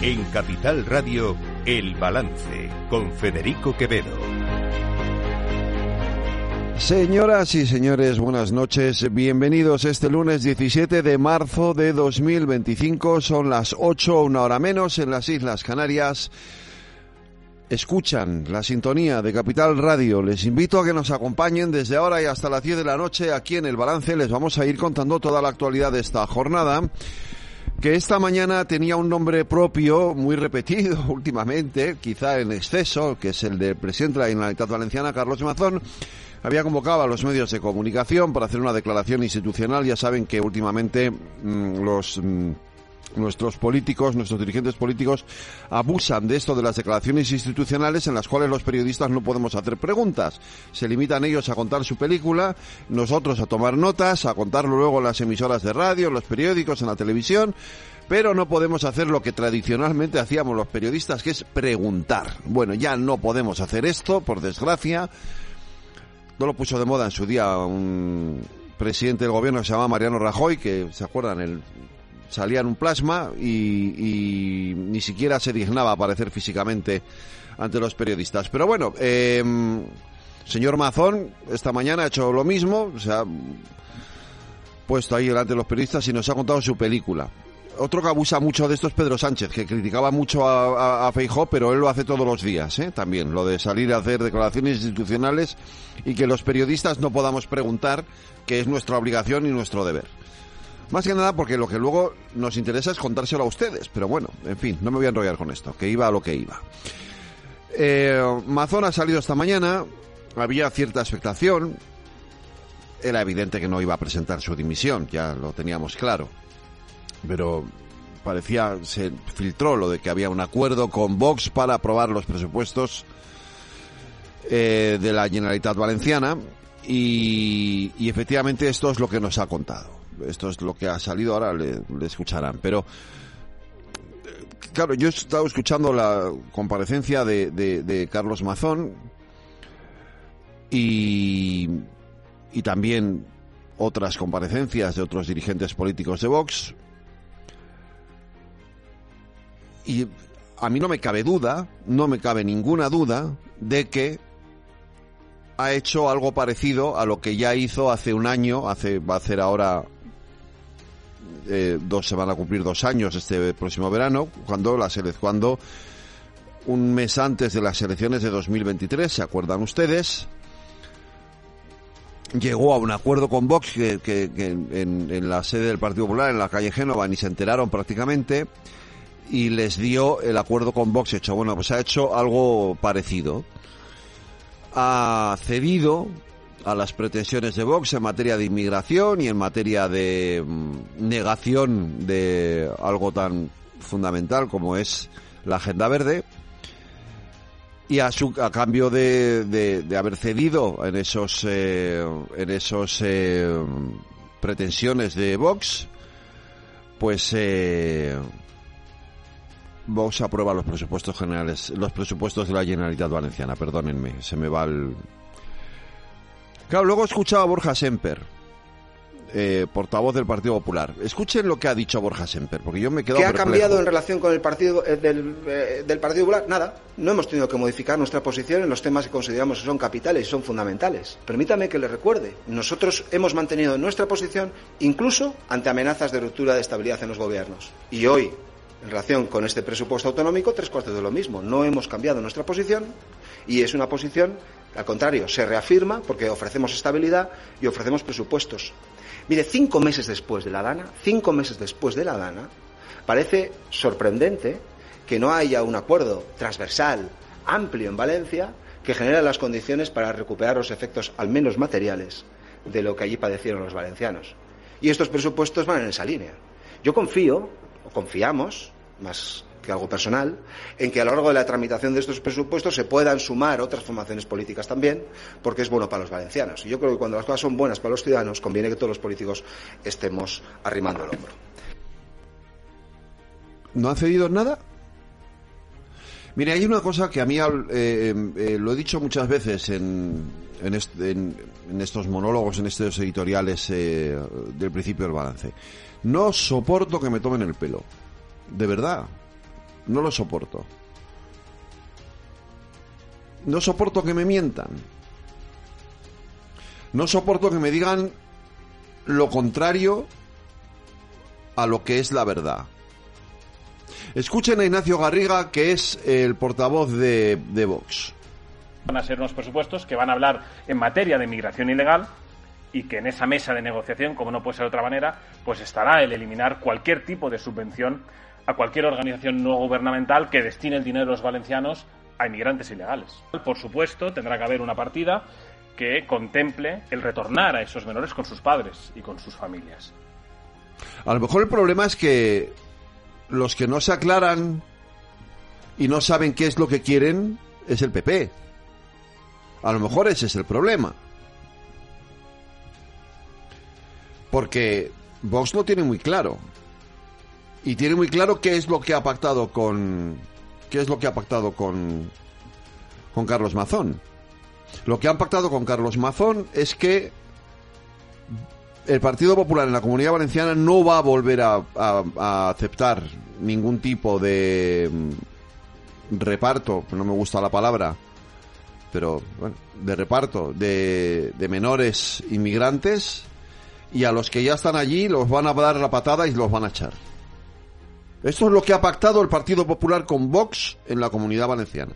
En Capital Radio, El Balance, con Federico Quevedo. Señoras y señores, buenas noches. Bienvenidos este lunes 17 de marzo de 2025. Son las 8, una hora menos, en las Islas Canarias. Escuchan la sintonía de Capital Radio. Les invito a que nos acompañen desde ahora y hasta las 10 de la noche aquí en El Balance. Les vamos a ir contando toda la actualidad de esta jornada, que esta mañana tenía un nombre propio muy repetido últimamente, quizá en exceso, que es el del presidente de la Generalitat Valenciana, Carlos Mazón. Había convocado a los medios de comunicación para hacer una declaración institucional. Ya saben que últimamente nuestros políticos, nuestros dirigentes políticos abusan de esto de las declaraciones institucionales en las cuales los periodistas no podemos hacer preguntas. Se limitan ellos a contar su película, nosotros a tomar notas, a contarlo luego en las emisoras de radio, en los periódicos, en la televisión, pero no podemos hacer lo que tradicionalmente hacíamos los periodistas, que es preguntar. Bueno, ya no podemos hacer esto, por desgracia. No lo puso de moda en su día un presidente del gobierno que se llamaba Mariano Rajoy, que, ¿se acuerdan?, salía en un plasma y ni siquiera se dignaba a aparecer físicamente ante los periodistas. Pero bueno, señor Mazón esta mañana ha hecho lo mismo, se ha puesto ahí delante de los periodistas y nos ha contado su película. Otro que abusa mucho de esto es Pedro Sánchez, que criticaba mucho a Feijóo, pero él lo hace todos los días, también, lo de salir a hacer declaraciones institucionales y que los periodistas no podamos preguntar, que es nuestra obligación y nuestro deber. Más que nada porque lo que luego nos interesa es contárselo a ustedes, pero bueno, en fin, no me voy a enrollar con esto, que iba a lo que iba. Mazón ha salido esta mañana, había cierta expectación, era evidente que no iba a presentar su dimisión, ya lo teníamos claro, pero se filtró lo de que había un acuerdo con Vox para aprobar los presupuestos de la Generalitat Valenciana y efectivamente esto es lo que nos ha contado. Esto es lo que ha salido, ahora le escucharán. Pero, claro, yo he estado escuchando la comparecencia de Carlos Mazón y también otras comparecencias de otros dirigentes políticos de Vox. Y a mí no me cabe ninguna duda de que ha hecho algo parecido a lo que ya hizo hace un año, va a hacer ahora... se van a cumplir 2 años este próximo verano, cuando un mes antes de las elecciones de 2023, ¿se acuerdan ustedes?, llegó a un acuerdo con Vox que en la sede del Partido Popular, en la calle Génova, ni se enteraron prácticamente, y les dio el acuerdo con Vox hecho. Bueno, pues ha hecho algo parecido. Ha cedido a las pretensiones de Vox en materia de inmigración y en materia de negación de algo tan fundamental como es la Agenda Verde, y a cambio de haber cedido en esos pretensiones de Vox, pues Vox aprueba los presupuestos generales, los presupuestos de la Generalitat Valenciana. Perdónenme, se me va el... Claro, luego he escuchado a Borja Semper, portavoz del Partido Popular. Escuchen lo que ha dicho Borja Semper, porque yo me he quedado perplejo. ¿Qué ha cambiado en relación con el partido del Partido Popular? Nada. No hemos tenido que modificar nuestra posición en los temas que consideramos que son capitales y son fundamentales. Permítame que les recuerde. Nosotros hemos mantenido nuestra posición incluso ante amenazas de ruptura de estabilidad en los gobiernos. Y hoy, en relación con este presupuesto autonómico, 3/4 de lo mismo. No hemos cambiado nuestra posición y es una posición, al contrario, se reafirma porque ofrecemos estabilidad y ofrecemos presupuestos. Mire, 5 meses después de la Dana, parece sorprendente que no haya un acuerdo transversal, amplio en Valencia, que genere las condiciones para recuperar los efectos, al menos materiales, de lo que allí padecieron los valencianos. Y estos presupuestos van en esa línea. Yo confío, o confiamos, más que algo personal, en que a lo largo de la tramitación de estos presupuestos se puedan sumar otras formaciones políticas también, porque es bueno para los valencianos. Y yo creo que cuando las cosas son buenas para los ciudadanos, conviene que todos los políticos estemos arrimando el hombro. ¿No han cedido nada? Mire, hay una cosa que a mí, lo he dicho muchas veces en estos monólogos, en estos editoriales del principio del balance. No soporto que me tomen el pelo. De verdad. No lo soporto. No soporto que me mientan. No soporto que me digan lo contrario a lo que es la verdad. Escuchen a Ignacio Garriga, que es el portavoz de Vox. Van a ser unos presupuestos que van a hablar en materia de migración ilegal y que en esa mesa de negociación, como no puede ser de otra manera, pues estará el eliminar cualquier tipo de subvención a cualquier organización no gubernamental que destine el dinero de los valencianos a inmigrantes ilegales. Por supuesto, tendrá que haber una partida que contemple el retornar a esos menores con sus padres y con sus familias. A lo mejor el problema es que los que no se aclaran y no saben qué es lo que quieren es el PP. A lo mejor ese es el problema. Porque Vox lo tiene muy claro. Y tiene muy claro qué es lo que ha pactado con Carlos Mazón. Lo que han pactado con Carlos Mazón es que el Partido Popular en la Comunidad Valenciana no va a volver a aceptar ningún tipo de reparto, no me gusta la palabra, pero bueno, de reparto de menores inmigrantes, y a los que ya están allí los van a dar la patada y los van a echar. Esto es lo que ha pactado el Partido Popular con Vox en la Comunidad Valenciana.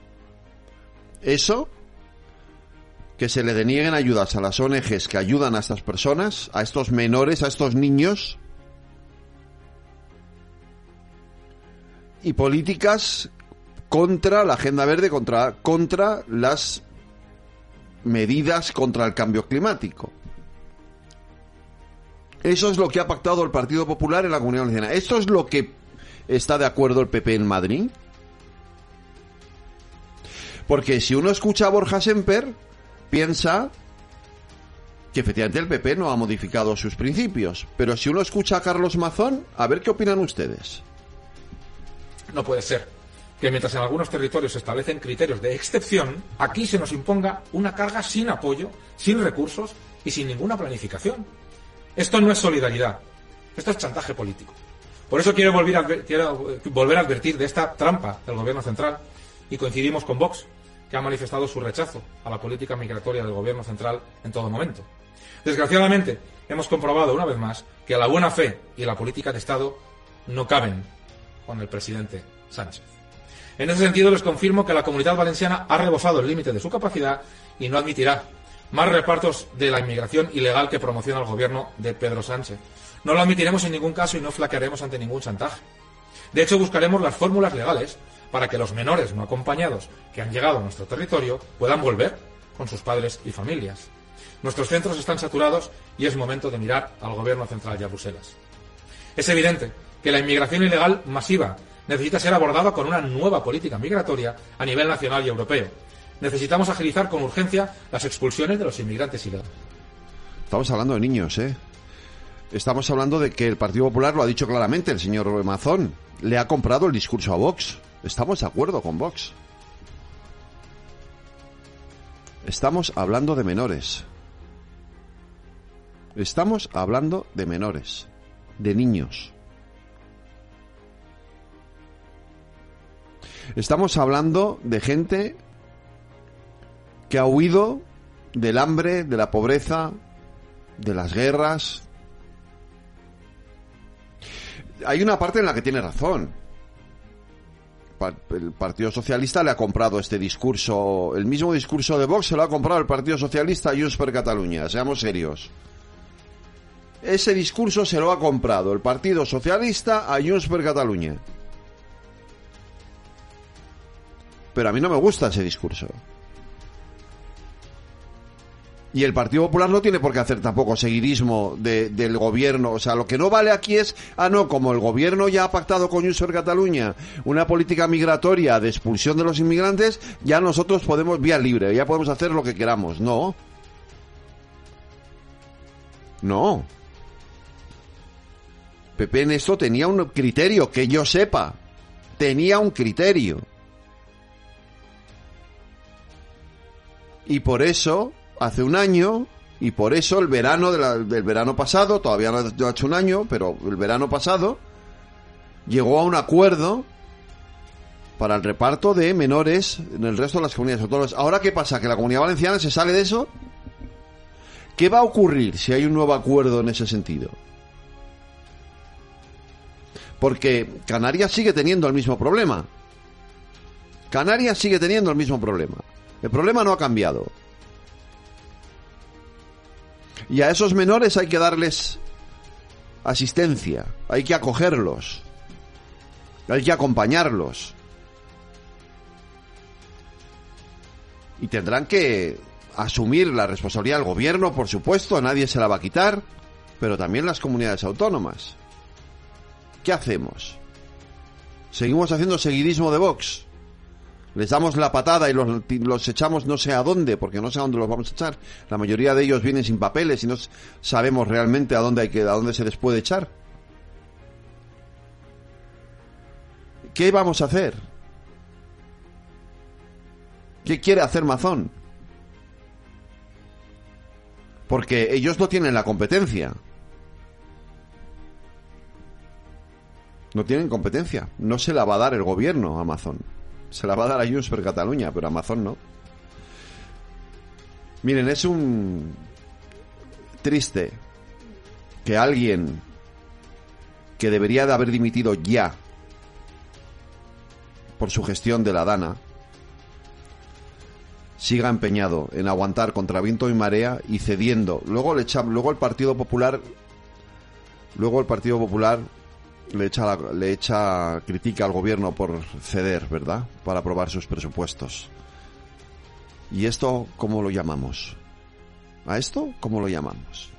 Eso, que se le denieguen ayudas a las ONGs que ayudan a estas personas, a estos menores, a estos niños, y políticas contra la Agenda Verde, contra las medidas contra el cambio climático. Eso es lo que ha pactado el Partido Popular en la Comunidad Valenciana. ¿Esto es lo que está de acuerdo el PP en Madrid? Porque si uno escucha a Borja Semper, piensa que efectivamente el PP no ha modificado sus principios. Pero si uno escucha a Carlos Mazón, a ver qué opinan ustedes. No puede ser que mientras en algunos territorios se establecen criterios de excepción, aquí se nos imponga una carga sin apoyo, sin recursos y sin ninguna planificación. Esto no es solidaridad, esto es chantaje político. Por eso quiero volver a advertir de esta trampa del gobierno central, y coincidimos con Vox, que ha manifestado su rechazo a la política migratoria del gobierno central en todo momento. Desgraciadamente, hemos comprobado una vez más que la buena fe y la política de Estado no caben con el presidente Sánchez. En ese sentido, les confirmo que la Comunidad Valenciana ha rebosado el límite de su capacidad y no admitirá más repartos de la inmigración ilegal que promociona el gobierno de Pedro Sánchez. No lo admitiremos en ningún caso y no flaquearemos ante ningún chantaje. De hecho, buscaremos las fórmulas legales para que los menores no acompañados que han llegado a nuestro territorio puedan volver con sus padres y familias. Nuestros centros están saturados y es momento de mirar al gobierno central y a Bruselas. Es evidente que la inmigración ilegal masiva necesita ser abordada con una nueva política migratoria a nivel nacional y europeo. Necesitamos agilizar con urgencia las expulsiones de los inmigrantes ilegales. Estamos hablando de niños, ¿eh? Estamos hablando de que el Partido Popular lo ha dicho claramente, el señor Mazón le ha comprado el discurso a Vox. Estamos de acuerdo con Vox. Estamos hablando de menores. Estamos hablando de menores, de niños. Estamos hablando de gente que ha huido del hambre, de la pobreza, de las guerras. Hay una parte en la que tiene razón. El Partido Socialista le ha comprado este discurso, el mismo discurso de Vox se lo ha comprado el Partido Socialista a Junts per Catalunya, seamos serios. Ese discurso se lo ha comprado el Partido Socialista a Junts per Catalunya. Pero a mí no me gusta ese discurso. Y el Partido Popular no tiene por qué hacer tampoco seguidismo del gobierno. O sea, lo que no vale aquí es, como el gobierno ya ha pactado con Junts per Catalunya una política migratoria de expulsión de los inmigrantes, ya nosotros podemos, vía libre, ya podemos hacer lo que queramos. No. No. PP en esto tenía un criterio, que yo sepa. Tenía un criterio. Y por eso, hace un año, y por eso el verano del verano pasado, todavía no ha hecho un año, pero el verano pasado, llegó a un acuerdo para el reparto de menores en el resto de las comunidades autónomas. ¿Ahora qué pasa? ¿Que la Comunidad Valenciana se sale de eso? ¿Qué va a ocurrir si hay un nuevo acuerdo en ese sentido? Porque Canarias sigue teniendo el mismo problema. Canarias sigue teniendo el mismo problema. El problema no ha cambiado. Y a esos menores hay que darles asistencia, hay que acogerlos, hay que acompañarlos. Y tendrán que asumir la responsabilidad del gobierno, por supuesto, a nadie se la va a quitar, pero también las comunidades autónomas. ¿Qué hacemos? ¿Seguimos haciendo seguidismo de Vox? Les damos la patada y los echamos no sé a dónde, porque no sé a dónde los vamos a echar. La mayoría de ellos vienen sin papeles y no sabemos realmente a dónde se les puede echar. ¿Qué vamos a hacer? ¿Qué quiere hacer Mazón? Porque ellos no tienen la competencia. No tienen competencia. No se la va a dar el gobierno a Mazón. Se la va a dar a Junts per Catalunya, pero a Mazón no. Miren, es un triste que alguien que debería de haber dimitido ya por su gestión de la Dana siga empeñado en aguantar contra viento y marea y cediendo. Luego el Partido Popular critica al gobierno por ceder, ¿verdad? Para aprobar sus presupuestos. ¿Y esto cómo lo llamamos? ¿A esto cómo lo llamamos?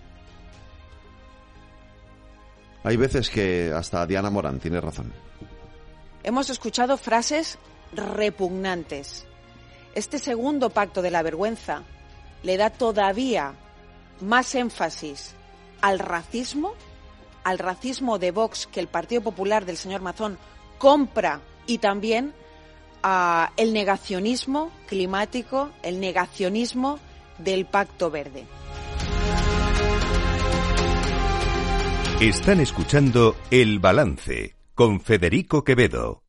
Hay veces que hasta Diana Morán tiene razón. Hemos escuchado frases repugnantes. Este segundo pacto de la vergüenza le da todavía más énfasis al racismo de Vox que el Partido Popular del señor Mazón compra, y también el negacionismo climático, el negacionismo del Pacto Verde. Están escuchando El Balance con Federico Quevedo.